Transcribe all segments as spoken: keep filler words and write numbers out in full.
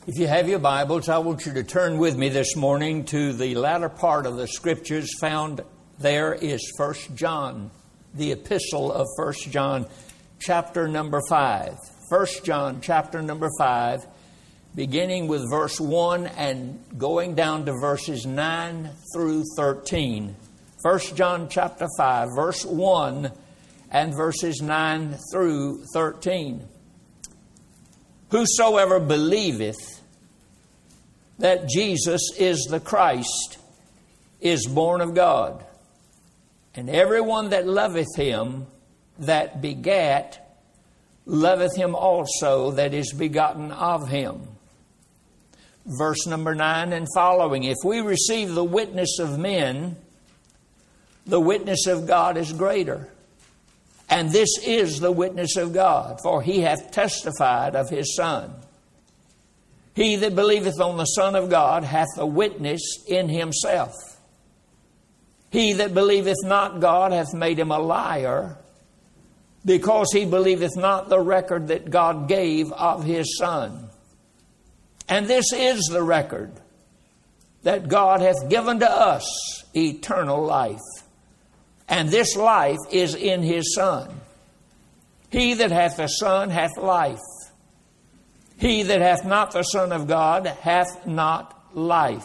If you have your Bibles, I want you to turn with me this morning to the latter part of the Scriptures. Found there is First John, the epistle of First John, chapter number five. First John, chapter number five, beginning with verse one and going down to verses nine through thirteen. First John, chapter five, verse one and verses nine through thirteen. Whosoever believeth that Jesus is the Christ is born of God. And everyone that loveth him that begat, loveth him also that is begotten of him. Verse number nine and following. If we receive the witness of men, the witness of God is greater. And this is the witness of God, for he hath testified of his Son. He that believeth on the Son of God hath a witness in himself. He that believeth not God hath made him a liar, because he believeth not the record that God gave of his Son. And this is the record, that God hath given to us eternal life. And this life is in his Son. He that hath the Son hath life. He that hath not the Son of God hath not life.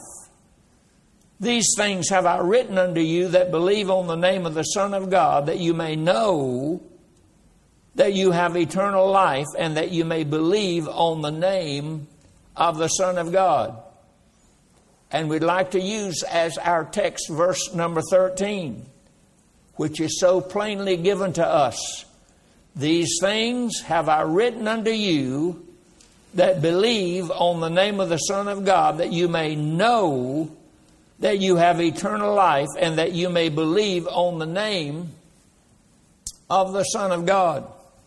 These things have I written unto you that believe on the name of the Son of God, that you may know that you have eternal life, and that you may believe on the name of the Son of God. And we'd like to use as our text verse number thirteen, which is so plainly given to us. These things have I written unto you that believe on the name of the Son of God, that you may know that you have eternal life, and that you may believe on the name of the Son of God.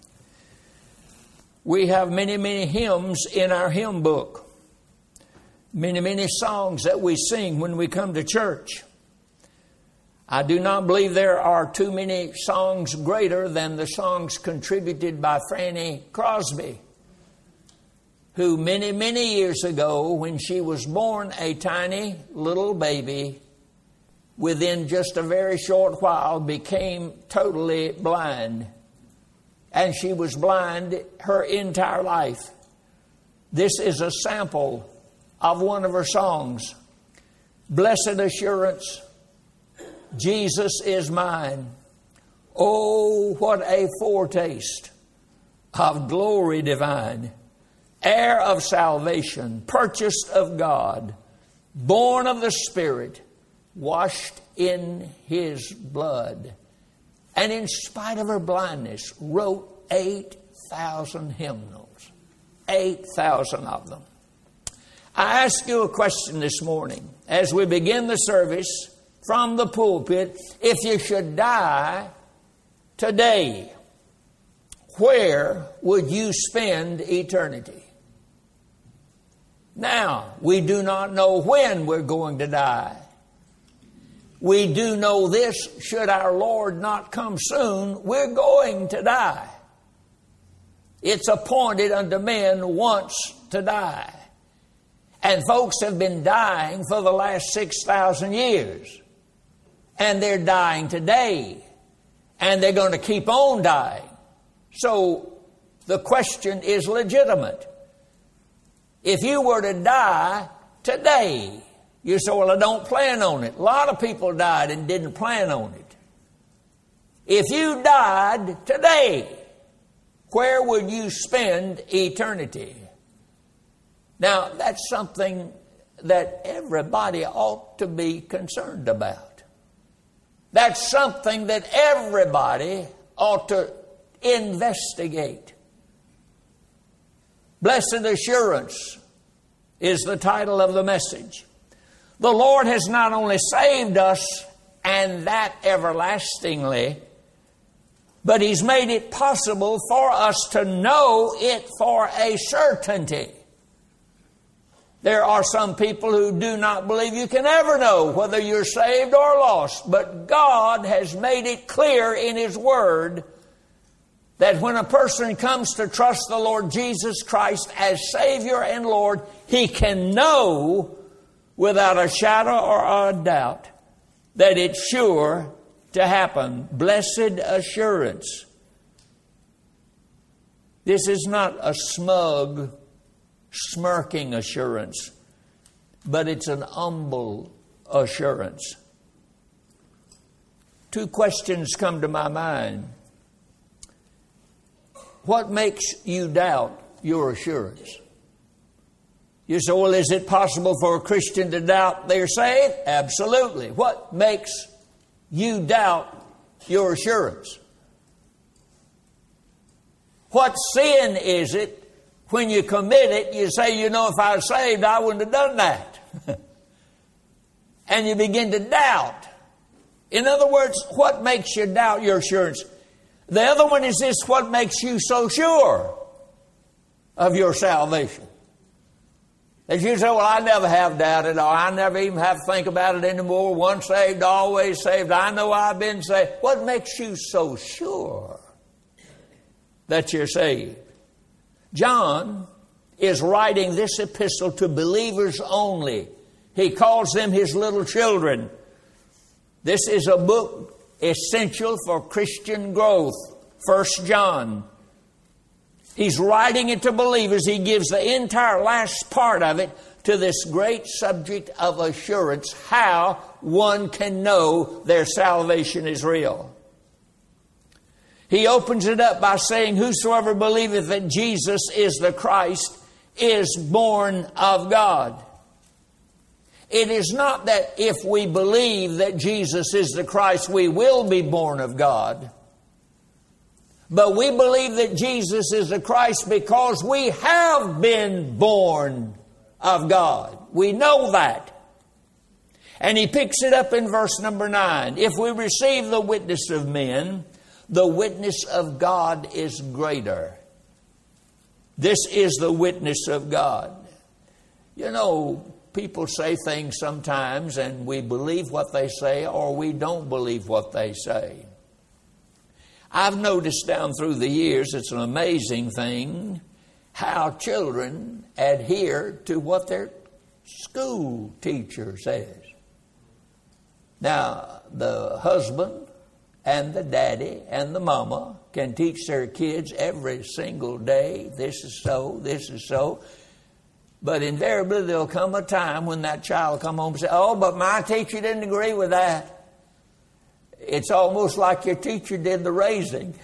We have many, many hymns in our hymn book. Many, many songs that we sing when we come to church. I do not believe there are too many songs greater than the songs contributed by Franny Crosby, who many, many years ago, when she was born a tiny little baby, within just a very short while became totally blind. And she was blind her entire life. This is a sample of one of her songs. Blessed assurance, Jesus is mine. Oh, what a foretaste of glory divine. Heir of salvation, purchased of God, born of the Spirit, washed in his blood. And in spite of her blindness, wrote eight thousand hymnals. eight thousand of them. I ask you a question this morning as we begin the service from the pulpit. If you should die today, where would you spend eternity? Now, we do not know when we're going to die. We do know this: should our Lord not come soon, we're going to die. It's appointed unto men once to die. And folks have been dying for the last six thousand years. And they're dying today. And they're going to keep on dying. So the question is legitimate. If you were to die today, you say, well, I don't plan on it. A lot of people died and didn't plan on it. If you died today, where would you spend eternity? Now, that's something that everybody ought to be concerned about. That's something that everybody ought to investigate. Blessed assurance is the title of the message. The Lord has not only saved us, and that everlastingly, but He's made it possible for us to know it for a certainty. There are some people who do not believe you can ever know whether you're saved or lost, but God has made it clear in His Word that when a person comes to trust the Lord Jesus Christ as Savior and Lord, he can know without a shadow or a doubt that it's sure to happen. Blessed assurance. This is not a smug, smirking assurance, but it's an humble assurance. Two questions come to my mind. What makes you doubt your assurance? You say, well, is it possible for a Christian to doubt they're saved? Absolutely. What makes you doubt your assurance? What sin is it when you commit it, you say, you know, if I was saved, I wouldn't have done that. And you begin to doubt. In other words, what makes you doubt your assurance? The other one is this: what makes you so sure of your salvation? That you say, well, I never have doubted, or I never even have to think about it anymore. Once saved, always saved. I know I've been saved. What makes you so sure that you're saved? John is writing this epistle to believers only. He calls them his little children. This is a book essential for Christian growth. First John. He's writing it to believers. He gives the entire last part of it to this great subject of assurance, how one can know their salvation is real. He opens it up by saying, whosoever believeth that Jesus is the Christ is born of God. It is not that if we believe that Jesus is the Christ, we will be born of God. But we believe that Jesus is the Christ because we have been born of God. We know that. And he picks it up in verse number nine. If we receive the witness of men, the witness of God is greater. This is the witness of God. You know, people say things sometimes and we believe what they say or we don't believe what they say. I've noticed down through the years, it's an amazing thing how children adhere to what their school teacher says. Now, the husband and the daddy and the mama can teach their kids every single day, this is so, this is so. But invariably there'll come a time when that child will come home and say, oh, but my teacher didn't agree with that. It's almost like your teacher did the raising.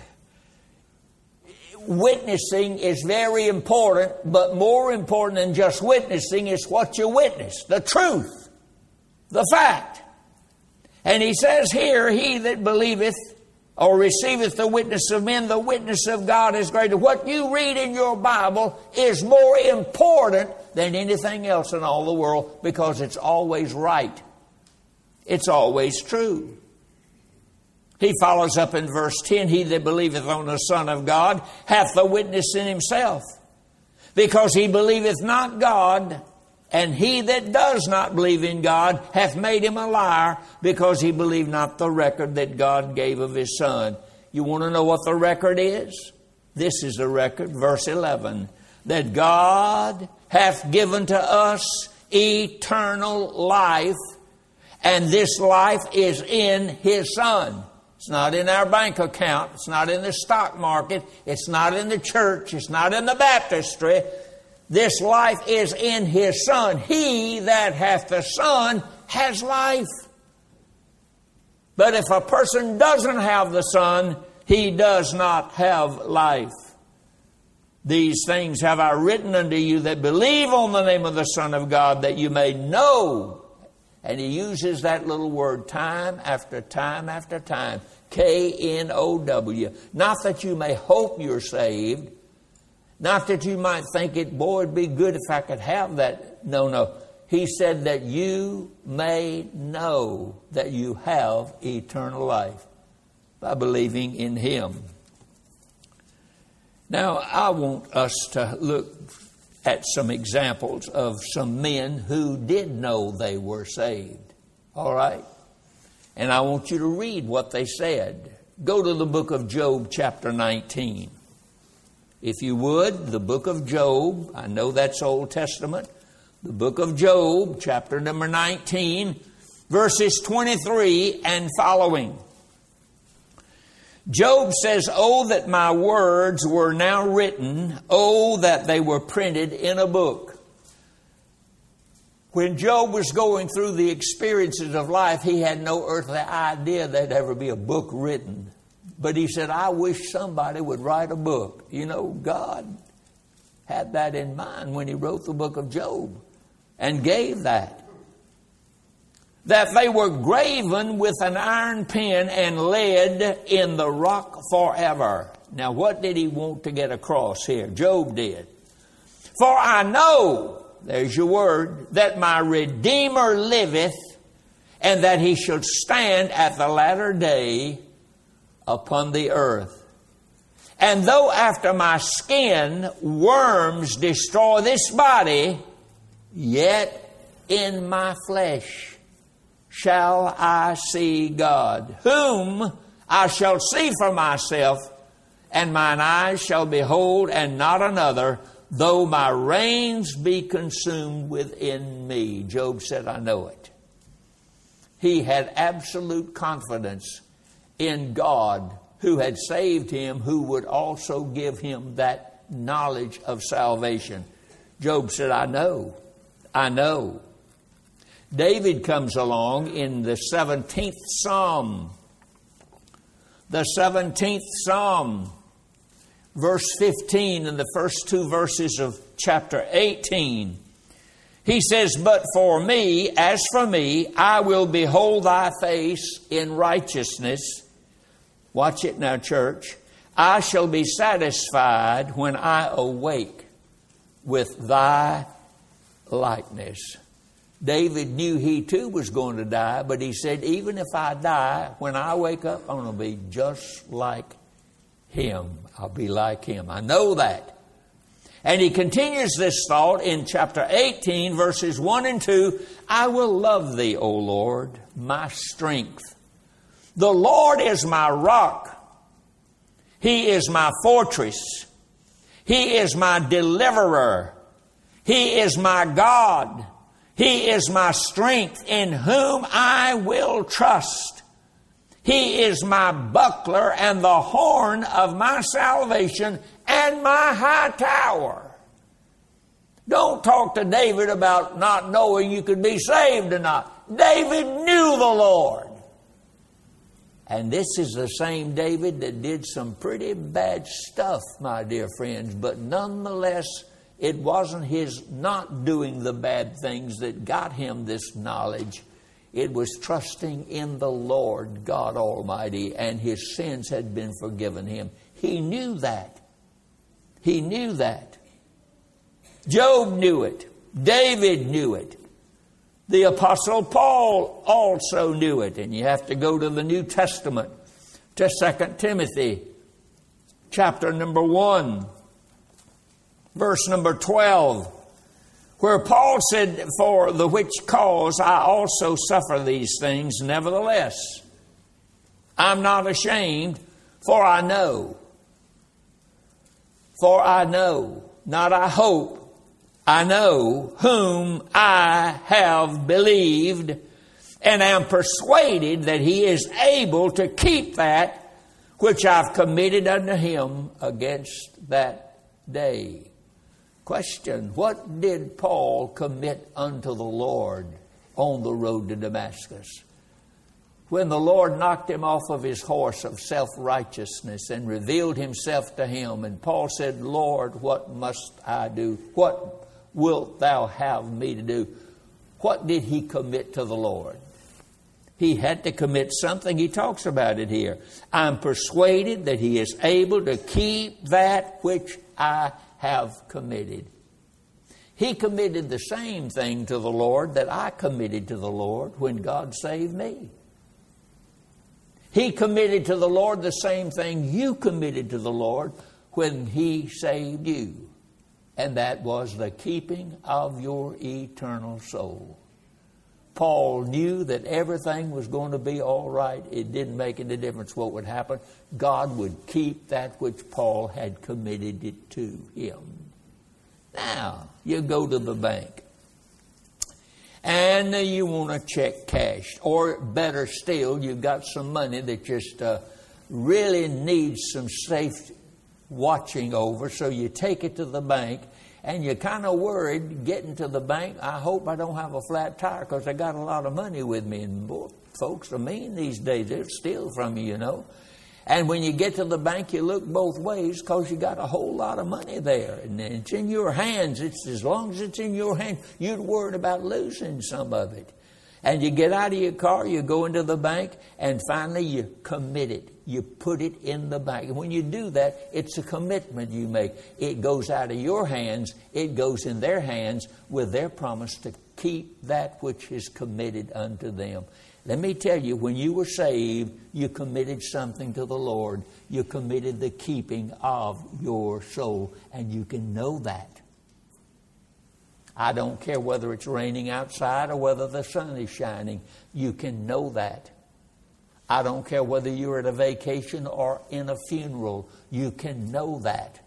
Witnessing is very important, but more important than just witnessing is what you witness, the truth, the fact. And he says here, he that believeth or receiveth the witness of men, the witness of God is greater. What you read in your Bible is more important than anything else in all the world because it's always right. It's always true. He follows up in verse ten, he that believeth on the Son of God hath the witness in himself, because he believeth not God, and he that does not believe in God hath made him a liar, because he believed not the record that God gave of his Son. You want to know what the record is? This is the record, verse eleven, that God hath given to us eternal life, and this life is in his Son. It's not in our bank account. It's not in the stock market. It's not in the church. It's not in the baptistry. This life is in his Son. He that hath the Son has life. But if a person doesn't have the Son, he does not have life. These things have I written unto you that believe on the name of the Son of God, that you may know. And he uses that little word time after time after time. K N O W. Not that you may hope you're saved. Not that you might think it, boy, it'd be good if I could have that. No, no. He said that you may know that you have eternal life by believing in him. Now, I want us to look at some examples of some men who did know they were saved. All right? And I want you to read what they said. Go to the book of Job, chapter nineteen. If you would, the book of Job, I know that's Old Testament. The book of Job, chapter number nineteen, verses twenty-three and following. Job says, "Oh, that my words were now written. Oh, that they were printed in a book." When Job was going through the experiences of life, he had no earthly idea there'd ever be a book written. But he said, "I wish somebody would write a book." You know, God had that in mind when he wrote the book of Job and gave that. That they were graven with an iron pen and lead in the rock forever. Now, what did he want to get across here? Job did. "For I know," there's your word, "that my Redeemer liveth, and that he shall stand at the latter day upon the earth. And though after my skin worms destroy this body, yet in my flesh shall I see God, whom I shall see for myself, and mine eyes shall behold, and not another, though my reins be consumed within me." Job said, "I know it." He had absolute confidence in God, who had saved him, who would also give him that knowledge of salvation. Job said, "I know, I know." David comes along in the seventeenth Psalm. The seventeenth Psalm, verse fifteen, and the first two verses of chapter eighteen. He says, "But for me, as for me, I will behold thy face in righteousness." Watch it now, church. "I shall be satisfied when I awake with thy likeness." David knew he too was going to die, but he said, even if I die, when I wake up, I'm going to be just like him. I'll be like him. I know that. And he continues this thought in chapter eighteen, verses one and two. "I will love thee, O Lord, my strength. The Lord is my rock. He is my fortress. He is my deliverer. He is my God. He is my strength, in whom I will trust. He is my buckler and the horn of my salvation and my high tower." Don't talk to David about not knowing you could be saved or not. David knew the Lord. And this is the same David that did some pretty bad stuff, my dear friends. But nonetheless, it wasn't his not doing the bad things that got him this knowledge. It was trusting in the Lord God Almighty, and his sins had been forgiven him. He knew that. He knew that. Job knew it. David knew it. The Apostle Paul also knew it. And you have to go to the New Testament, to Second Timothy, chapter number one, verse number twelve, where Paul said, "For the which cause I also suffer these things, nevertheless I'm not ashamed, for I know." For I know, not I hope, I know whom I have believed, and am persuaded that he is able to keep that which I've committed unto him against that day. Question: what did Paul commit unto the Lord on the road to Damascus? When the Lord knocked him off of his horse of self-righteousness and revealed himself to him, and Paul said, "Lord, what must I do? What wilt thou have me to do?" What did he commit to the Lord? He had to commit something. He talks about it here. "I'm persuaded that he is able to keep that which I have committed." He committed the same thing to the Lord that I committed to the Lord when God saved me. He committed to the Lord the same thing you committed to the Lord when he saved you. And that was the keeping of your eternal soul. Paul knew that everything was going to be all right. It didn't make any difference what would happen. God would keep that which Paul had committed it to him. Now, you go to the bank and you want to check cash. Or better still, you've got some money that just uh, really needs some safe watching over. So you take it to the bank. And you're kind of worried getting to the bank. I hope I don't have a flat tire because I got a lot of money with me. And boy, folks are mean these days. They'll steal from you, you know. And when you get to the bank, you look both ways because you got a whole lot of money there. And it's in your hands. It's as long as it's in your hands, you're worried about losing some of it. And you get out of your car, you go into the bank, and finally you commit it. You put it in the bank. And when you do that, it's a commitment you make. It goes out of your hands. It goes in their hands with their promise to keep that which is committed unto them. Let me tell you, when you were saved, you committed something to the Lord. You committed the keeping of your soul. And you can know that. I don't care whether it's raining outside or whether the sun is shining. You can know that. I don't care whether you're at a vacation or in a funeral. You can know that.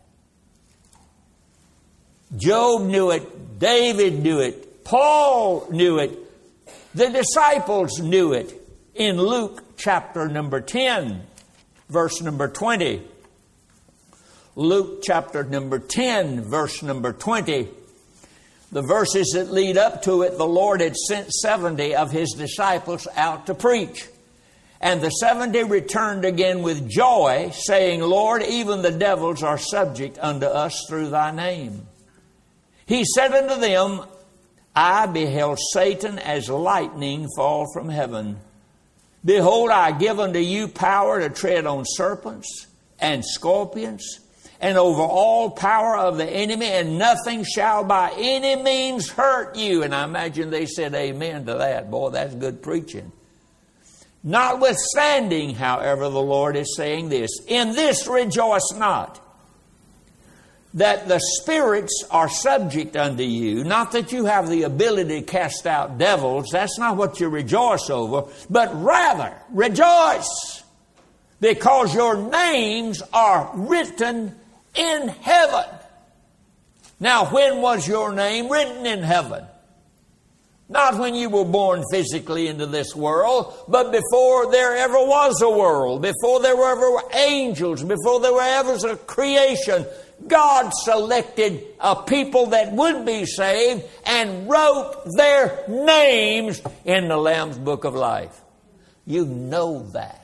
Job knew it. David knew it. Paul knew it. The disciples knew it. In Luke chapter number ten, verse number twenty. Luke chapter number ten, verse number twenty. The verses that lead up to it, the Lord had sent seventy of His disciples out to preach. And the seventy returned again with joy, saying, Lord, even the devils are subject unto us through Thy name. He said unto them, I beheld Satan as lightning fall from heaven. Behold, I give unto you power to tread on serpents and scorpions, and over all power of the enemy, and nothing shall by any means hurt you. And I imagine they said amen to that. Boy, that's good preaching. Notwithstanding, however, the Lord is saying this, in this rejoice not, that the spirits are subject unto you, not that you have the ability to cast out devils. That's not what you rejoice over, but rather rejoice, because your names are written in heaven. Now, when was your name written in heaven? Not when you were born physically into this world, but before there ever was a world, before there were ever angels, before there were ever a creation. God selected a people that would be saved and wrote their names in the Lamb's Book of Life. You know that.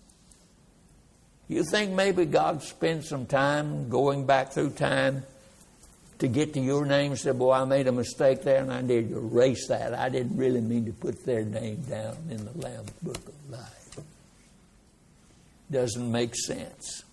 You think maybe God spent some time going back through time to get to your name and say, boy, I made a mistake there and I need to erase that. I didn't really mean to put their name down in the Lamb's Book of Life. Doesn't make sense.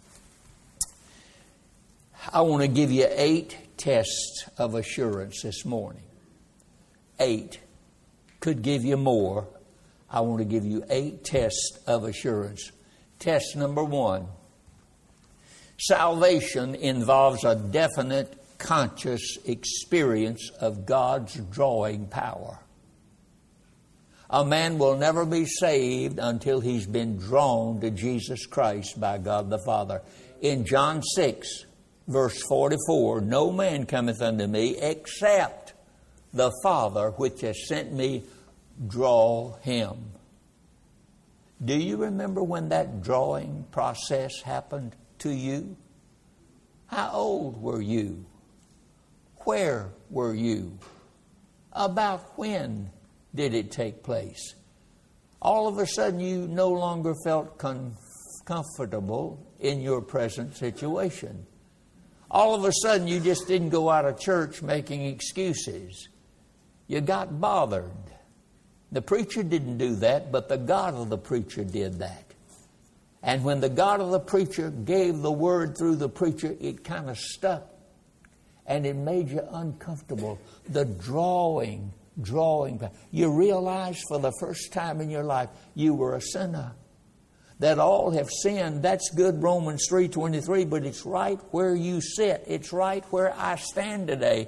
I want to give you eight tests of assurance this morning. Eight. Could give you more. I want to give you eight tests of assurance. Test number one. Salvation involves a definite conscious experience of God's drawing power. A man will never be saved until he's been drawn to Jesus Christ by God the Father. In John six, verse forty-four, no man cometh unto me except the Father which has sent me draw him. Do you remember when that drawing process happened to you? How old were you? Where were you? About when did it take place? All of a sudden you no longer felt com- comfortable in your present situation. All of a sudden you just didn't go out of church making excuses. You got bothered. The preacher didn't do that, but the God of the preacher did that. And when the God of the preacher gave the word through the preacher, it kind of stuck. And it made you uncomfortable. The drawing, drawing. You realized for the first time in your life you were a sinner. That all have sinned. That's good, Romans three twenty-three, but it's right where you sit. It's right where I stand today.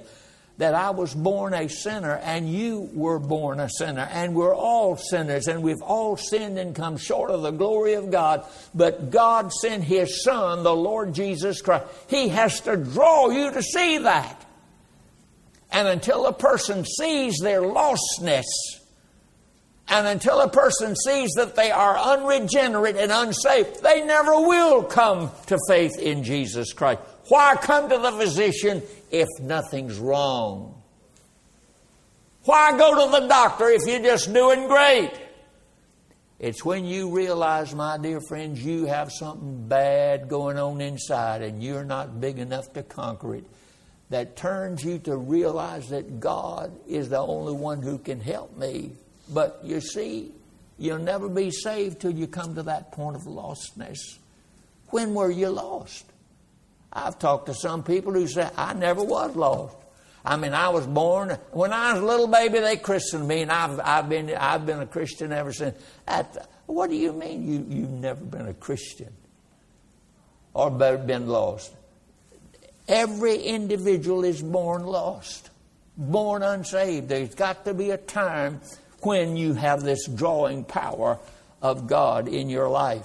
that I was born a sinner and you were born a sinner, and we're all sinners, and we've all sinned and come short of the glory of God. But God sent His Son, the Lord Jesus Christ. He has to draw you to see that. And until a person sees their lostness, and until a person sees that they are unregenerate and unsaved, they never will come to faith in Jesus Christ. Why come to the physician if nothing's wrong? Why go to the doctor if you're just doing great? It's when you realize, my dear friends, you have something bad going on inside and you're not big enough to conquer it, that turns you to realize that God is the only one who can help me. But you see, you'll never be saved till you come to that point of lostness. When were you lost? I've talked to some people who say, I never was lost. I mean, I was born, when I was a little baby, they christened me, and I've, I've, been, I've been a Christian ever since. That, what do you mean you, you've never been a Christian or been lost? Every individual is born lost, born unsaved. There's got to be a time when you have this drawing power of God in your life.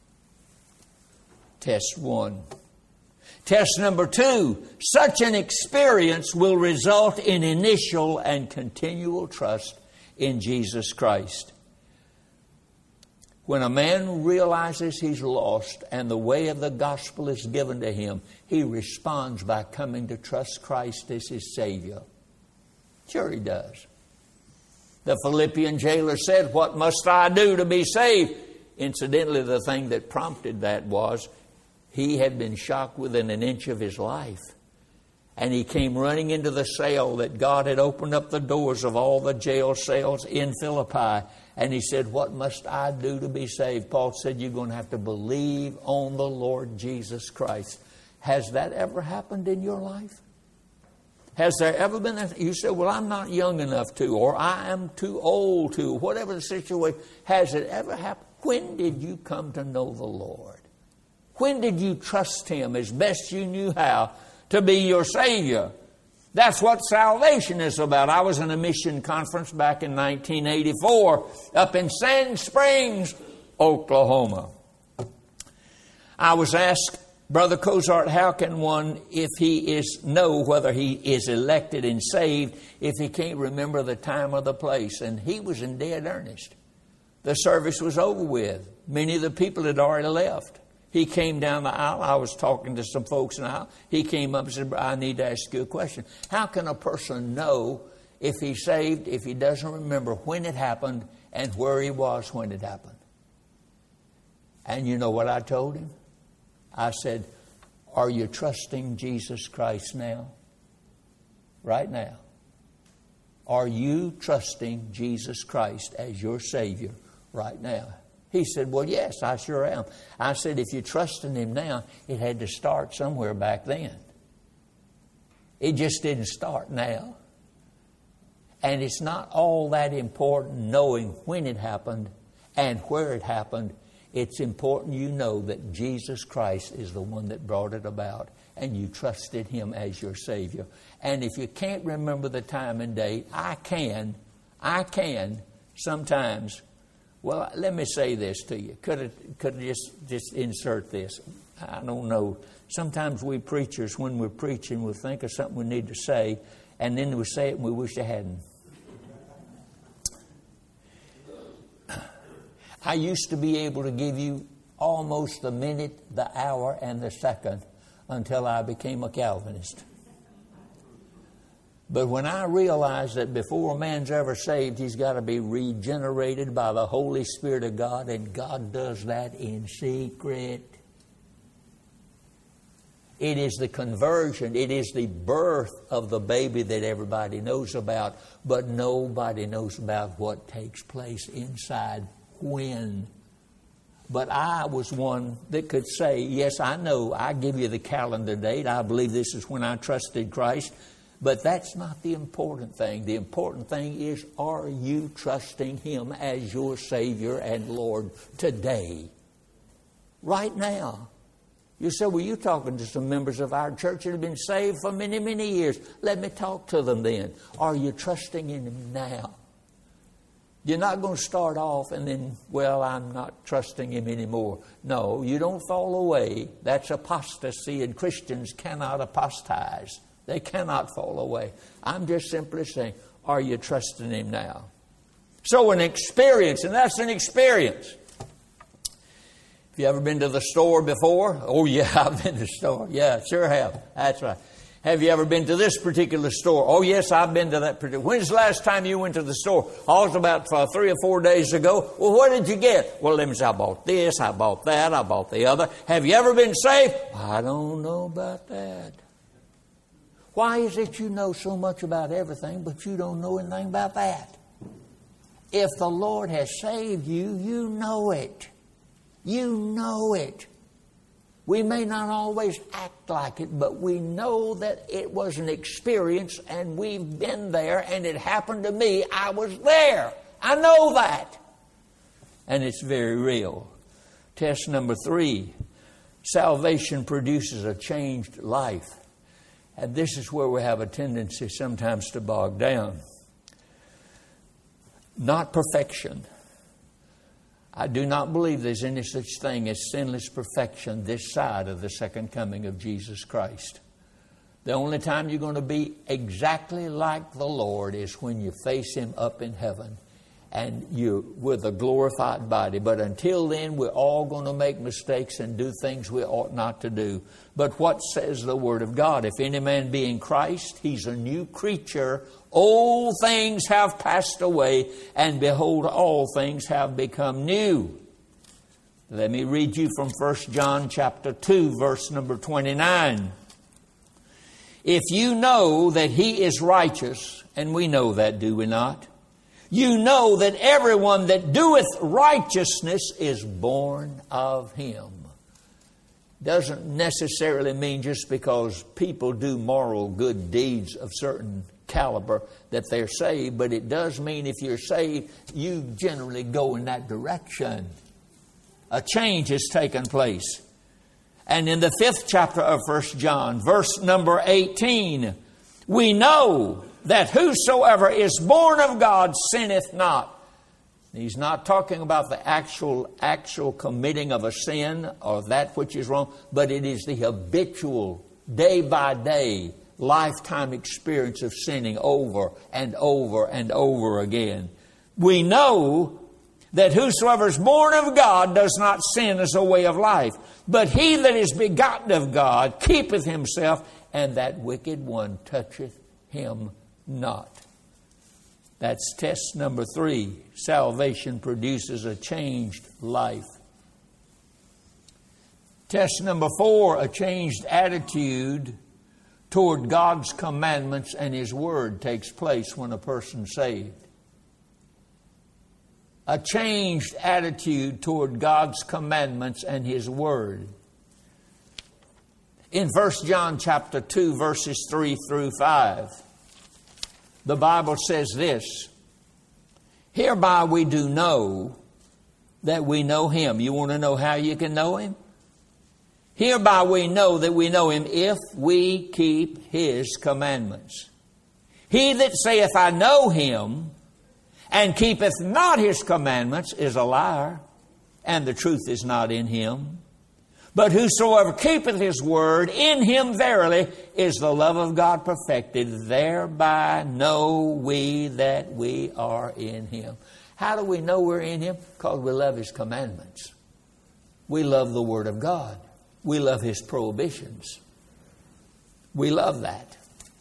Test one. Test number two, such an experience will result in initial and continual trust in Jesus Christ. When a man realizes he's lost and the way of the gospel is given to him, he responds by coming to trust Christ as his Savior. Sure he does. The Philippian jailer said, what must I do to be saved? Incidentally, the thing that prompted that was he had been shocked within an inch of his life. And he came running into the cell that God had opened up the doors of all the jail cells in Philippi. And he said, what must I do to be saved? Paul said, you're going to have to believe on the Lord Jesus Christ. Has that ever happened in your life? Has there ever been a, you said, well, I'm not young enough to, or I am too old to, whatever the situation. Has it ever happened? When did you come to know the Lord? When did you trust Him as best you knew how to be your Savior? That's what salvation is about. I was in a mission conference back in nineteen eighty-four up in Sand Springs, Oklahoma. I was asked, Brother Cozart, how can one, if he is know whether he is elected and saved, if he can't remember the time or the place? And he was in dead earnest. The service was over with. Many of the people had already left. He came down the aisle. I was talking to some folks in the aisle. He came up and said, I need to ask you a question. How can a person know if he's saved if he doesn't remember when it happened and where he was when it happened? And you know what I told him? I said, are you trusting Jesus Christ now? Right now. Are you trusting Jesus Christ as your Savior right now? He said, well, yes, I sure am. I said, if you trust in Him now, it had to start somewhere back then. It just didn't start now. And it's not all that important knowing when it happened and where it happened. It's important you know that Jesus Christ is the one that brought it about, and you trusted Him as your Savior. And if you can't remember the time and date, I can, I can sometimes. Well, let me say this to you. Could it, could I just, just insert this? I don't know. Sometimes we preachers, when we're preaching, we'll think of something we need to say, and then we say it and we wish I hadn't. I used to be able to give you almost the minute, the hour, and the second until I became a Calvinist. But when I realized that before a man's ever saved, he's got to be regenerated by the Holy Spirit of God, and God does that in secret. It is the conversion, it is the birth of the baby that everybody knows about, but nobody knows about what takes place inside when. But I was one that could say, yes, I know, I give you the calendar date, I believe this is when I trusted Christ. But that's not the important thing. The important thing is, are you trusting Him as your Savior and Lord today? Right now. You say, well, you're talking to some members of our church that have been saved for many, many years. Let me talk to them then. Are you trusting in Him now? You're not going to start off and then, well, I'm not trusting Him anymore. No, you don't fall away. That's apostasy, and Christians cannot apostatize. They cannot fall away. I'm just simply saying, are you trusting Him now? So an experience, and that's an experience. Have you ever been to the store before? Oh, yeah, I've been to the store. Yeah, sure have. That's right. Have you ever been to this particular store? Oh, yes, I've been to that particular. When's the last time you went to the store? Oh, it was about uh, three or four days ago. Well, what did you get? Well, let me say, I bought this, I bought that, I bought the other. Have you ever been saved? I don't know about that. Why is it you know so much about everything, but you don't know anything about that? If the Lord has saved you, you know it. You know it. We may not always act like it, but we know that it was an experience and we've been there and it happened to me. I was there. I know that. And it's very real. Test number three, salvation produces a changed life. And this is where we have a tendency sometimes to bog down. Not perfection. I do not believe there's any such thing as sinless perfection this side of the second coming of Jesus Christ. The only time you're going to be exactly like the Lord is when you face Him up in heaven and you with a glorified body. But until then, we're all going to make mistakes and do things we ought not to do. But what says the Word of God? If any man be in Christ, he's a new creature. Old things have passed away, and behold, all things have become new. Let me read you from First John chapter two, verse number twenty-nine. If you know that He is righteous, and we know that, do we not? You know that everyone that doeth righteousness is born of Him. Doesn't necessarily mean just because people do moral good deeds of certain caliber that they're saved, but it does mean if you're saved, you generally go in that direction. A change has taken place. And in the fifth chapter of First John, verse number eighteen, we know that whosoever is born of God sinneth not. He's not talking about the actual actual committing of a sin or that which is wrong, but it is the habitual, day by day, lifetime experience of sinning over and over and over again. We know that whosoever is born of God does not sin as a way of life, but he that is begotten of God keepeth himself, and that wicked one toucheth him not. That's test number three. Salvation produces a changed life. Test number four, a changed attitude toward God's commandments and His Word takes place when a person's saved. A changed attitude toward God's commandments and His Word. In First John chapter two, verses three through five, the Bible says this: hereby we do know that we know Him. You want to know how you can know Him? Hereby we know that we know Him if we keep His commandments. He that saith, I know Him, and keepeth not His commandments is a liar, and the truth is not in him. But whosoever keepeth His word, in him verily is the love of God perfected. Thereby know we that we are in Him. How do we know we're in Him? Because we love His commandments. We love the Word of God. We love His prohibitions. We love that.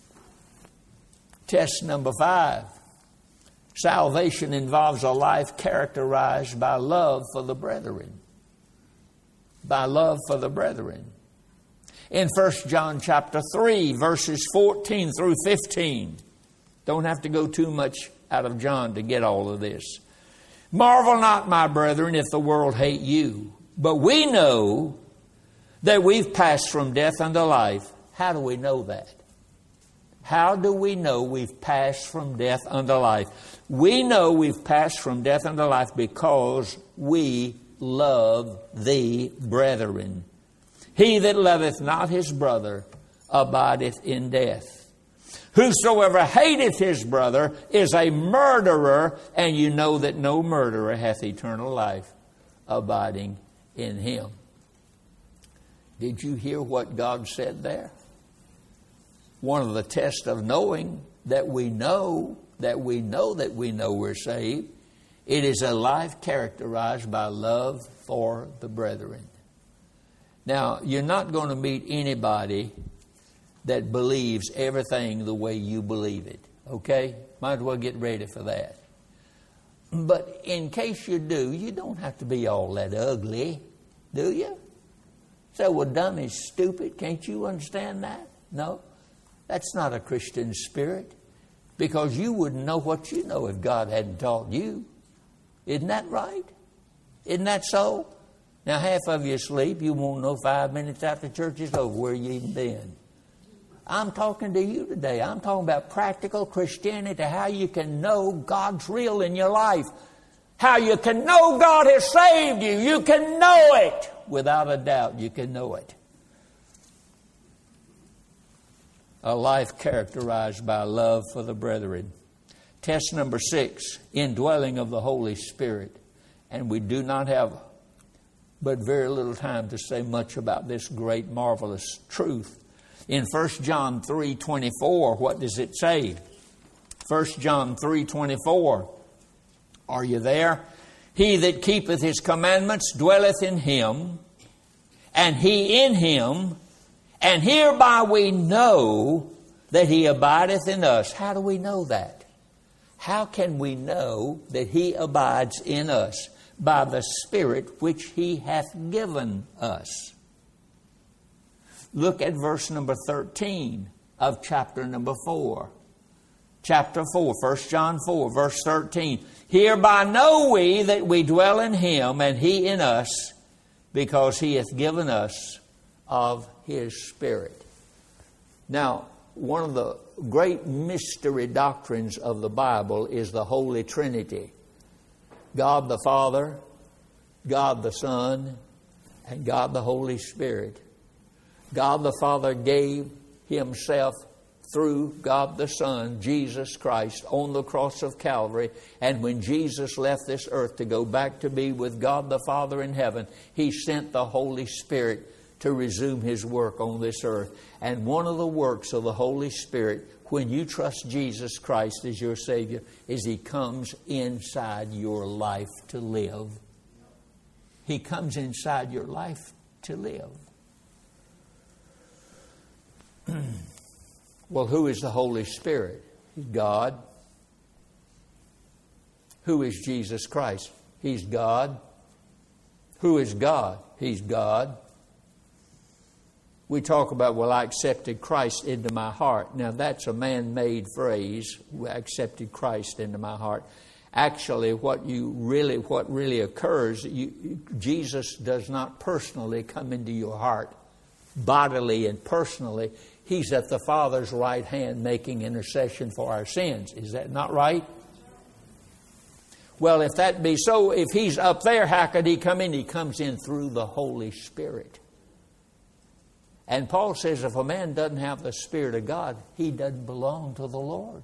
Test number five. Salvation involves a life characterized by love for the brethren. By love for the brethren. In First John chapter three, verses fourteen through fifteen. Don't have to go too much out of John to get all of this. Marvel not, my brethren, if the world hate you. But we know that we've passed from death unto life. How do we know that? How do we know we've passed from death unto life? We know we've passed from death unto life because we love the brethren. He that loveth not his brother abideth in death. Whosoever hateth his brother is a murderer, and you know that no murderer hath eternal life abiding in him. Did you hear what God said there? One of the tests of knowing that we know, that we know that we know we're saved, it is a life characterized by love for the brethren. Now, you're not going to meet anybody that believes everything the way you believe it. Okay? Might as well get ready for that. But in case you do, you don't have to be all that ugly, do you? So, well, dumb is stupid. Can't you understand that? No. That's not a Christian spirit. Because you wouldn't know what you know if God hadn't taught you. Isn't that right? Isn't that so? Now, half of you asleep. You won't know five minutes after church is over where you even been. I'm talking to you today. I'm talking about practical Christianity, how you can know God's real in your life. How you can know God has saved you. You can know it. Without a doubt, you can know it. A life characterized by love for the brethren. Test number six, indwelling of the Holy Spirit. And we do not have but very little time to say much about this great, marvelous truth. In First John three twenty-four, what does it say? First John three twenty-four. Are you there? He that keepeth his commandments dwelleth in him, and he in him, and hereby we know that he abideth in us. How do we know that? How can we know that he abides in us? By the Spirit which he hath given us. Look at verse number thirteen of chapter number four. Chapter four, First John four, verse thirteen. Hereby know we that we dwell in him, and he in us, because he hath given us of his Spirit. Now, one of the great mystery doctrines of the Bible is the Holy Trinity. God the Father, God the Son, and God the Holy Spirit. God the Father gave himself through God the Son, Jesus Christ, on the cross of Calvary. And when Jesus left this earth to go back to be with God the Father in heaven, he sent the Holy Spirit to resume his work on this earth. And one of the works of the Holy Spirit, when you trust Jesus Christ as your Savior, is he comes inside your life to live. He comes inside your life to live. Well, who is the Holy Spirit? He's God. Who is Jesus Christ? He's God. Who is God? He's God. We talk about, well, I accepted Christ into my heart. Now, that's a man-made phrase. I accepted Christ into my heart. Actually, what you really, what really occurs, you, Jesus does not personally come into your heart, bodily and personally. He's at the Father's right hand making intercession for our sins. Is that not right? Well, if that be so, if he's up there, how could he come in? He comes in through the Holy Spirit. And Paul says if a man doesn't have the Spirit of God, he doesn't belong to the Lord.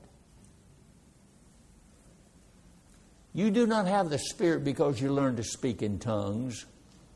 You do not have the Spirit because you learn to speak in tongues.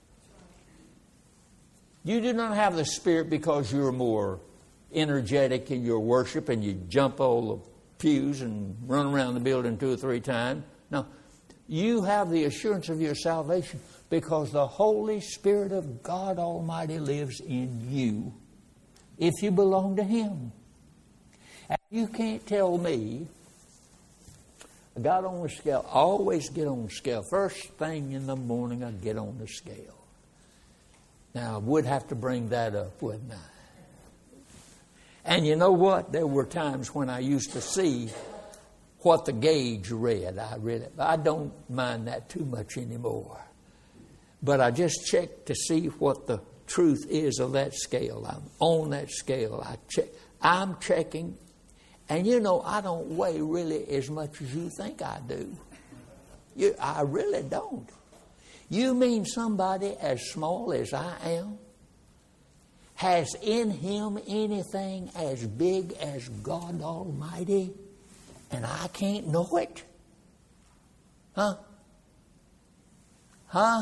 You do not have the Spirit because you're more energetic in your worship and you jump all the pews and run around the building two or three times. No, you have the assurance of your salvation because the Holy Spirit of God Almighty lives in you if you belong to him. And you can't tell me, I got on the scale. I always get on the scale. First thing in the morning, I get on the scale. Now, I would have to bring that up, wouldn't I? And you know what? There were times when I used to see what the gauge read. I read it. I don't mind that too much anymore. But I just check to see what the truth is of that scale. I'm on that scale. I check. I'm checking. And you know, I don't weigh really as much as you think I do. You, I really don't. You mean somebody as small as I am has in him anything as big as God Almighty, and I can't know it? Huh? Huh?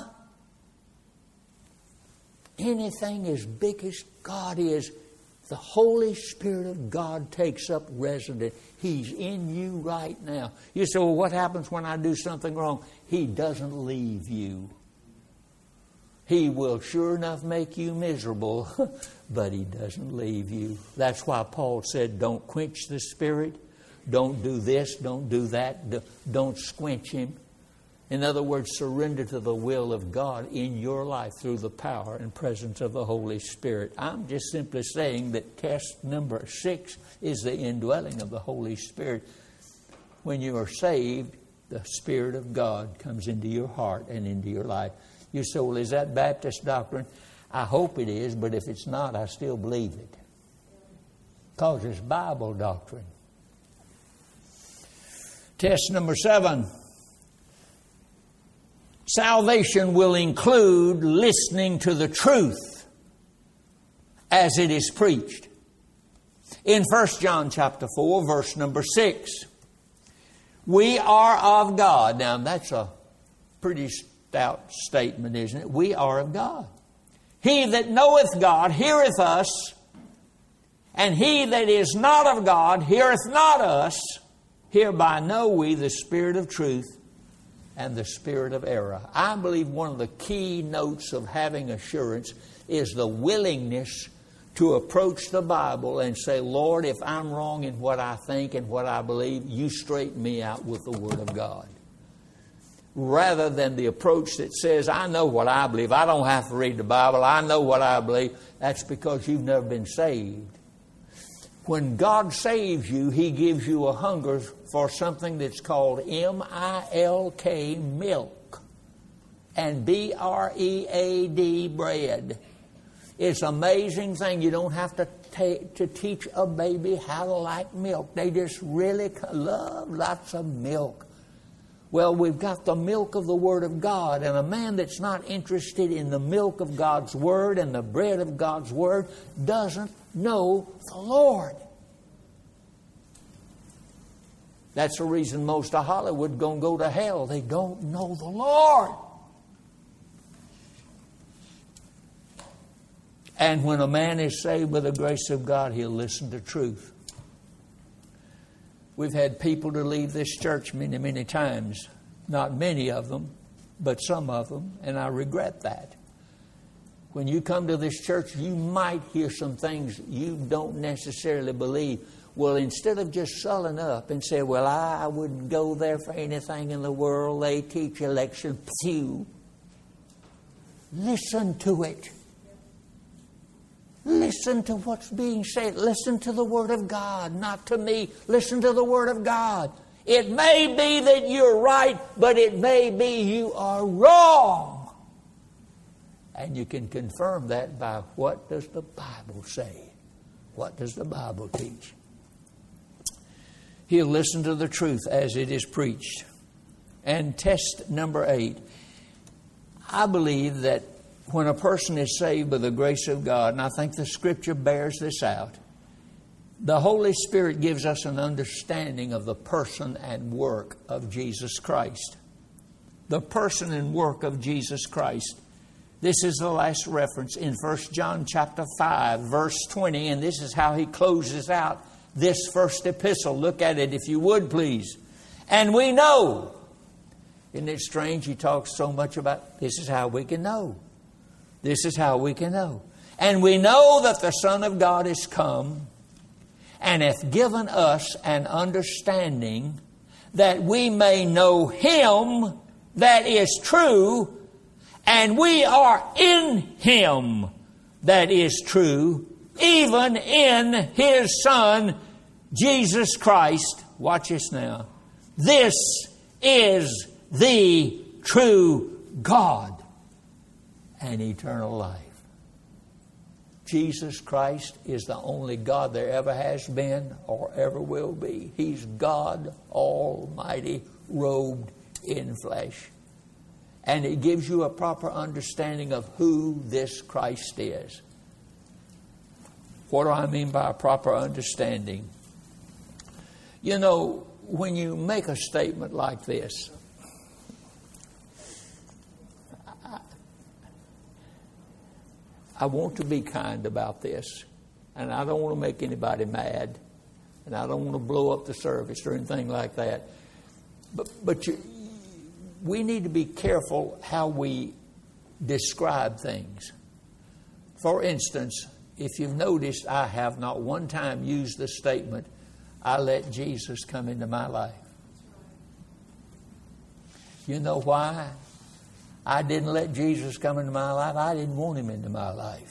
Anything as big as God is, the Holy Spirit of God takes up residence. He's in you right now. You say, well, what happens when I do something wrong? He doesn't leave you. He will sure enough make you miserable, but He doesn't leave you. That's why Paul said, don't quench the Spirit. Don't do this, don't do that. Don't squench Him. In other words, surrender to the will of God in your life through the power and presence of the Holy Spirit. I'm just simply saying that test number six is the indwelling of the Holy Spirit. When you are saved, the Spirit of God comes into your heart and into your life. You say, well, is that Baptist doctrine? I hope it is, but if it's not, I still believe it. Because it's Bible doctrine. Test number seven. Salvation will include listening to the truth as it is preached. In First John chapter four, verse number six, we are of God. Now that's a pretty stout statement, isn't it? We are of God. He that knoweth God heareth us, and he that is not of God heareth not us. Hereby know we the spirit of truth and the spirit of error. I believe one of the key notes of having assurance is the willingness to approach the Bible and say, Lord, if I'm wrong in what I think and what I believe, you straighten me out with the Word of God. Rather than the approach that says, I know what I believe. I don't have to read the Bible. I know what I believe. That's because you've never been saved. When God saves you, He gives you a hunger for something that's called M I L K, milk, and B R E A D, bread. It's an amazing thing. You don't have to ta- to teach a baby how to like milk. They just really love lots of milk. Well, we've got the milk of the Word of God, and a man that's not interested in the milk of God's Word and the bread of God's Word doesn't know the Lord. That's the reason most of Hollywood going to go to hell. They don't know the Lord. And when a man is saved by the grace of God, he'll listen to truth. We've had people to leave this church many, many times. Not many of them, but some of them, and I regret that. When you come to this church, you might hear some things you don't necessarily believe. Well, instead of just sulling up and say, well, I wouldn't go there for anything in the world. They teach election. Pew. Listen to it. Listen to what's being said. Listen to the Word of God, not to me. Listen to the Word of God. It may be that you're right, but it may be you are wrong. And you can confirm that by what does the Bible say? What does the Bible teach? He'll listen to the truth as it is preached. And test number eight. I believe that when a person is saved by the grace of God, and I think the Scripture bears this out, the Holy Spirit gives us an understanding of the person and work of Jesus Christ. The person and work of Jesus Christ. This is the last reference in First John chapter five, verse twenty, and this is how he closes out this first epistle. Look at it if you would, please. And we know. Isn't it strange he talks so much about this is how we can know. This is how we can know. And we know that the Son of God is come and hath given us an understanding that we may know Him that is true, and we are in Him that is true, even in His Son, Jesus Christ. Watch this now. This is the true God and eternal life. Jesus Christ is the only God there ever has been or ever will be. He's God Almighty, robed in flesh. And it gives you a proper understanding of who this Christ is. What do I mean by a proper understanding? You know, when you make a statement like this, I, I want to be kind about this, and I don't want to make anybody mad, and I don't want to blow up the service or anything like that. But, but you, we need to be careful how we describe things. For instance, if you've noticed, I have not one time used the statement, I let Jesus come into my life. You know why? I didn't let Jesus come into my life. I didn't want him into my life.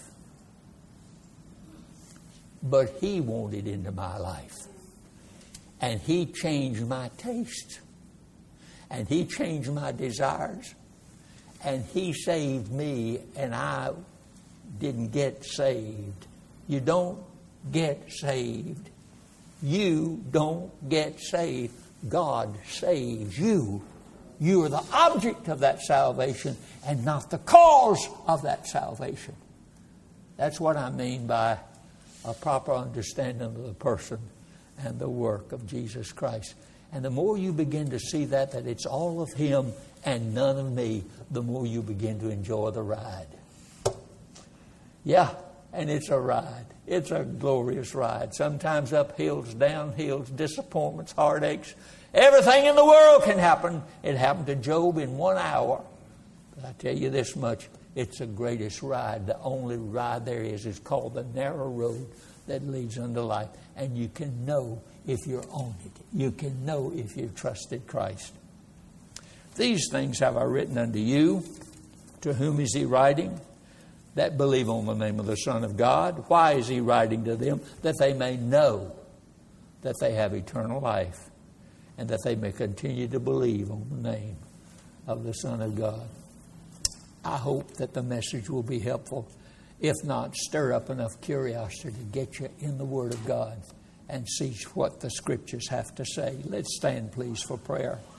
But he wanted into my life. And he changed my taste. And he changed my desires. And he saved me, and I didn't get saved. You don't get saved. You don't get saved. God saves you. You are the object of that salvation and not the cause of that salvation. That's what I mean by a proper understanding of the person and the work of Jesus Christ. And the more you begin to see that, that it's all of him and none of me, the more you begin to enjoy the ride. Yeah, and it's a ride. It's a glorious ride. Sometimes up hills, down hills, disappointments, heartaches. Everything in the world can happen. It happened to Job in one hour. But I tell you this much, it's the greatest ride. The only ride there is is called the narrow road that leads unto life. And you can know if you're on it. You can know if you've trusted Christ. These things have I written unto you. To whom is he writing? That believe on the name of the Son of God. Why is he writing to them? That they may know that they have eternal life, and that they may continue to believe on the name of the Son of God. I hope that the message will be helpful. If not, stir up enough curiosity to get you in the Word of God and see what the Scriptures have to say. Let's stand, please, for prayer.